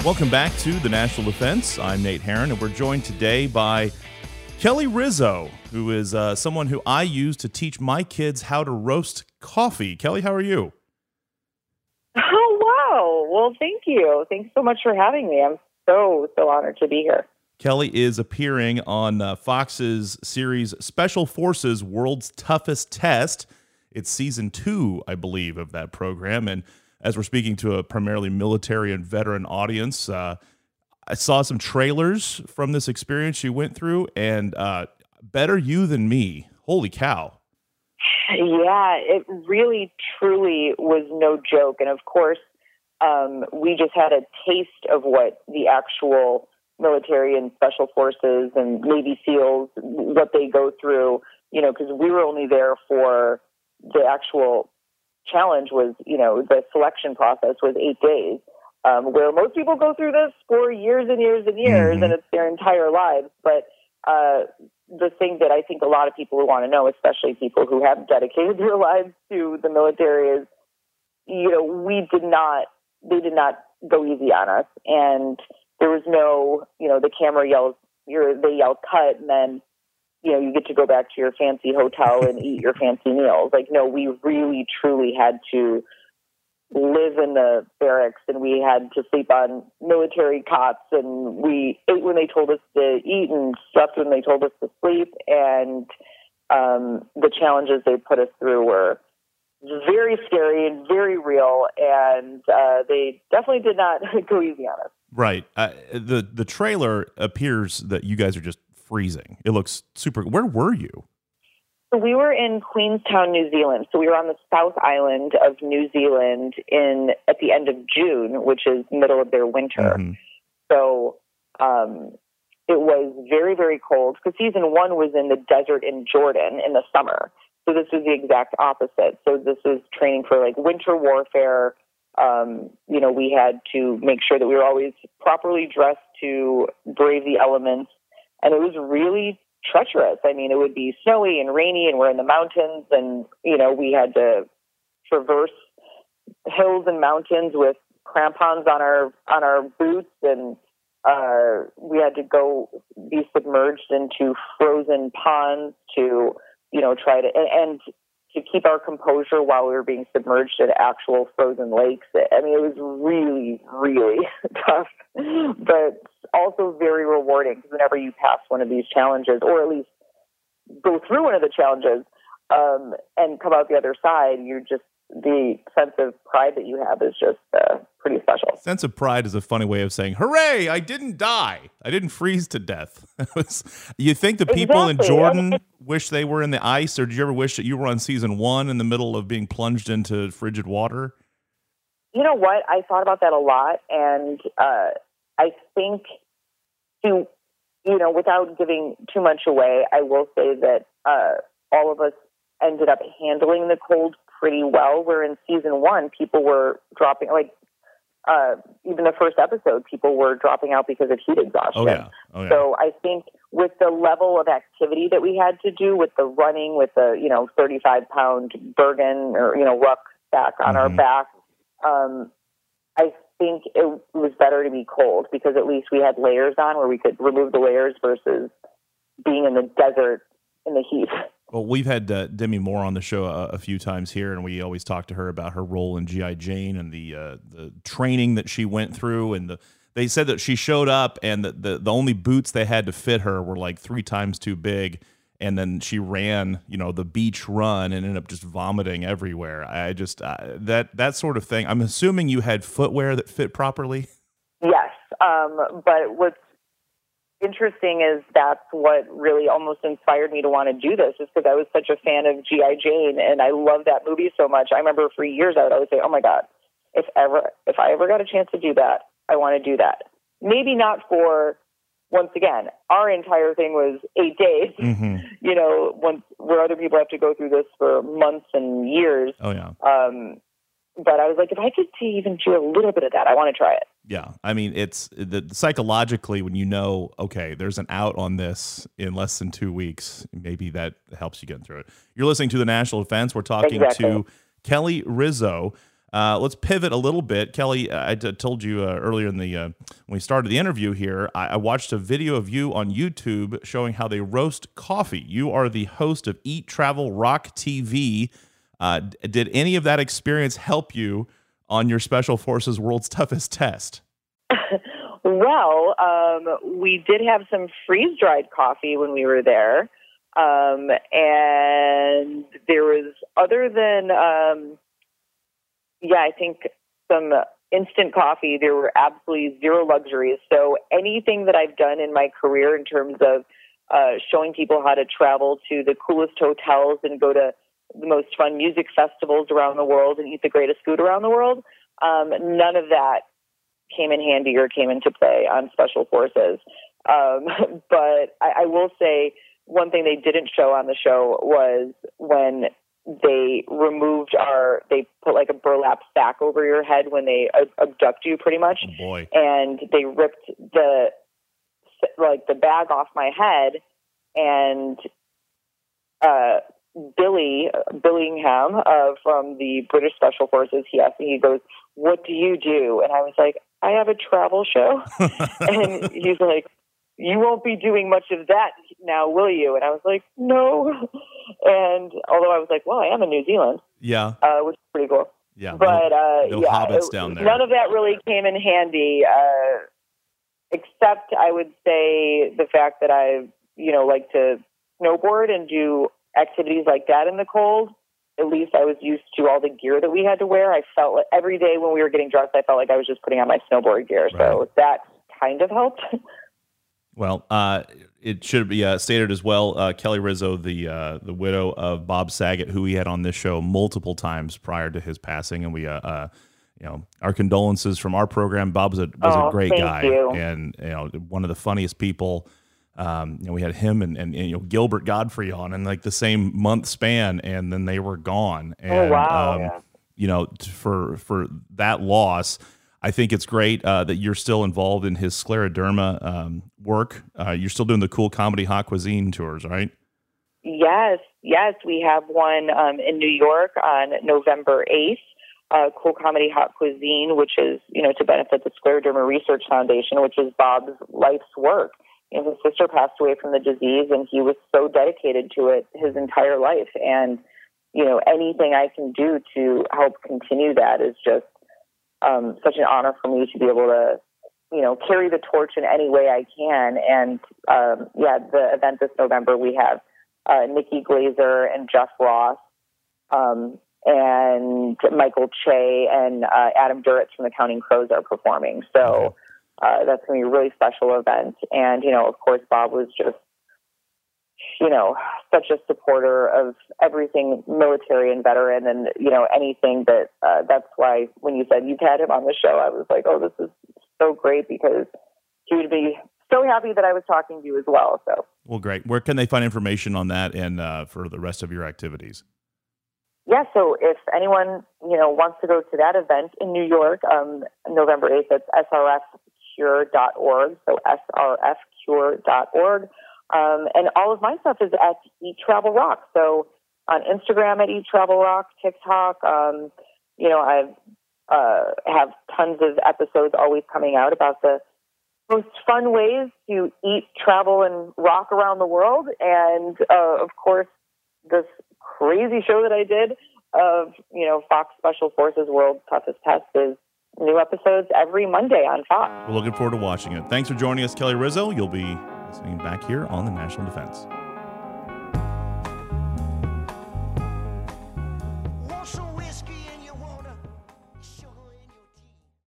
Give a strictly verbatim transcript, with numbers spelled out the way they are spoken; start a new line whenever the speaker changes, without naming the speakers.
Welcome back to the National Defense. I'm Nate Herron, and we're joined today by Kelly Rizzo, who is uh, someone who I use to teach my kids how to roast coffee. Kelly, how are you?
Oh, wow. Well, thank you. Thanks so much for having me. I'm so, so honored to be here.
Kelly is appearing on uh, Fox's series Special Forces World's Toughest Test. It's season two, I believe, of that program. And as we're speaking to a primarily military and veteran audience, uh, I saw some trailers from this experience she went through, and uh, better you than me. Holy cow.
Yeah, it really, truly was no joke. And of course, um, we just had a taste of what the actual military and special forces and Navy SEALs, what they go through, you know, because we were only there for the actual challenge was, you know, the selection process was eight days, um, where most people go through this for years and years and years, mm-hmm. and it's their entire lives. But uh, the thing that I think a lot of people want to know, especially people who have dedicated their lives to the military, is, you know, we did not, they did not go easy on us. And there was no, you know, the camera yells, you're, they yell cut, and then, you know, you get to go back to your fancy hotel and eat your fancy meals. Like, no, we really, truly had to live in the barracks, and we had to sleep on military cots, and we ate when they told us to eat and slept when they told us to sleep. And um, the challenges they put us through were very scary and very real, and uh, they definitely did not go easy on us.
Right. Uh, the, the trailer appears that you guys are just freezing. It looks super. Where were you?
So we were in Queenstown, New Zealand. So we were on the South Island of New Zealand in at the end of June, which is middle of their winter. Mm-hmm. So um, it was very, very cold because season one was in the desert in Jordan in the summer. So this was the exact opposite. So this was training for like winter warfare. Um, you know, we had to make sure that we were always properly dressed to brave the elements. And it was really treacherous. I mean, it would be snowy and rainy, and we're in the mountains, and, you know, we had to traverse hills and mountains with crampons on our on our boots, and uh, we had to go be submerged into frozen ponds to, you know, try to, and, and to keep our composure while we were being submerged in actual frozen lakes. I mean, it was really, really tough, but also very rewarding, because whenever you pass one of these challenges, or at least go through one of the challenges um, and come out the other side, you're just, the sense of pride that you have is just uh, pretty special.
Sense of pride is a funny way of saying, hooray, I didn't die. I didn't freeze to death. You think the people exactly. in Jordan wish they were in the ice, or did you ever wish that you were on season one in the middle of being plunged into frigid water?
You know what? I thought about that a lot, and uh, I think to, you know, without giving too much away, I will say that uh, all of us ended up handling the cold pretty well, where in season one, people were dropping, like, uh, even the first episode, people were dropping out because of heat exhaustion.
Oh, yeah. Oh, yeah.
So I think with the level of activity that we had to do, with the running, with the, you know, thirty-five pound Bergen or, you know, rucksack on mm-hmm. our back, um, I think it was better to be cold, because at least we had layers on where we could remove the layers versus being in the desert in the heat.
Well, we've had uh, Demi Moore on the show a, a few times here, and we always talk to her about her role in G I. Jane and the uh, the training that she went through. And the they said that she showed up, and the, the the only boots they had to fit her were like three times too big. And then she ran, you know, the beach run and ended up just vomiting everywhere. I just uh, that that sort of thing. I'm assuming you had footwear that fit properly.
Yes, um, but what's interesting is that's what really almost inspired me to want to do this, is because I was such a fan of G I. Jane, and I love that movie so much. I remember for years I would always say, oh my God, if ever, if I ever got a chance to do that, I want to do that. Maybe not for, once again, our entire thing was eight days, mm-hmm. you know, when, where other people have to go through this for months and years.
Oh yeah.
Um, but I was like, if I could even do a little bit of that, I want to try it.
Yeah, I mean, it's the psychologically, when you know, okay, there's an out on this in less than two weeks, maybe that helps you get through it. You're listening to the National Defense. We're talking
exactly.
to Kelly Rizzo. Uh, let's pivot a little bit. Kelly, I t- told you uh, earlier in the uh, when we started the interview here, I-, I watched a video of you on YouTube showing how they roast coffee. You are the host of Eat Travel Rock T V. Uh, d- did any of that experience help you on your Special Forces World's Toughest Test?
Well, um, we did have some freeze-dried coffee when we were there. Um, and there was, other than, um, yeah, I think some instant coffee, there were absolutely zero luxuries. So anything that I've done in my career in terms of uh, showing people how to travel to the coolest hotels and go to the most fun music festivals around the world and eat the greatest food around the world, um, none of that came in handy or came into play on Special Forces. Um, but I, I will say one thing they didn't show on the show was when they removed our, they put like a burlap sack over your head when they abduct you pretty much.
Oh boy.
And they ripped the, like the bag off my head, and uh, Billy Billingham uh, from the British Special Forces, he asked me, he goes, "What do you do?" And I was like, "I have a travel show." And he's like, "You won't be doing much of that now, will you?" And I was like, "No." And although I was like, "Well, I am in New Zealand."
Yeah.
Uh, which is pretty cool.
Yeah.
But
no,
uh,
no
yeah,
hobbits
it,
down there.
None of that really came in handy, uh, except I would say the fact that I, you know, like to snowboard and do activities like that in the cold. At least I was used to all the gear that we had to wear. I felt like every day when we were getting dressed, I felt like I was just putting on my snowboard gear.
Right.
So that kind of helped.
Well, uh, it should be uh, stated as well, uh, Kelly Rizzo, the uh, the widow of Bob Saget, who we had on this show multiple times prior to his passing, and we, uh, uh, you know, our condolences from our program. Bob was a, was
oh,
a great
thank
guy,
you.
and you know, one of the funniest people. Um, you know, we had him and, and, and you know Gilbert Godfrey on in like the same month span, and then they were gone. And,
oh wow!
Um,
yeah.
You know, t- for for that loss, I think it's great uh, that you're still involved in his scleroderma um, work. Uh, you're still doing the Cool Comedy Hot Cuisine tours, right?
Yes, yes. We have one um, in New York on November eighth. Uh, Cool Comedy Hot Cuisine, which is, you know, to benefit the Scleroderma Research Foundation, which is Bob's life's work. And his sister passed away from the disease, and he was so dedicated to it his entire life. And, you know, anything I can do to help continue that is just um, such an honor for me to be able to, you know, carry the torch in any way I can. And, um, yeah, the event this November, we have uh, Nikki Glazer and Jeff Ross um, and Michael Che and uh, Adam Duritz from the Counting Crows are performing. So...
Okay.
Uh, that's going to be a really special event. And, you know, of course, Bob was just, you know, such a supporter of everything military and veteran and, you know, anything that, uh, that's why when you said you've had him on the show, I was like, oh, this is so great, because he would be so happy that I was talking to you as well. So,
well, great. Where can they find information on that and uh, for the rest of your activities?
yeah, so if anyone, you know, wants to go to that event in New York, um, November eighth, it's S R F cure dot org, so S R F cure dot org. Um, and all of my stuff is at Eat Travel Rock. So on Instagram at Eat Travel Rock, TikTok, um, you know, I uh, have tons of episodes always coming out about the most fun ways to eat, travel, and rock around the world. And, uh, of course, this crazy show that I did of, you know, Fox Special Forces World's Toughest Test is new episodes every Monday on Fox.
We're looking forward to watching it. Thanks for joining us, Kelly Rizzo. You'll be listening back here on the National Defense.